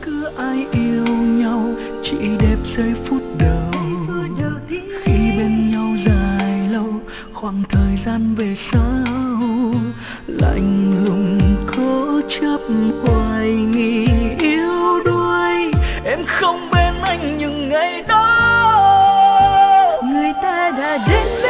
cứ ai yêu nhau chỉ đẹp giây phút đầu, khi bên nhau dài lâu khoảng thời gian về sau lạnh lùng cố chấp hoài nghi yếu đuối. Em không bên anh những ngày đó, người ta đã đến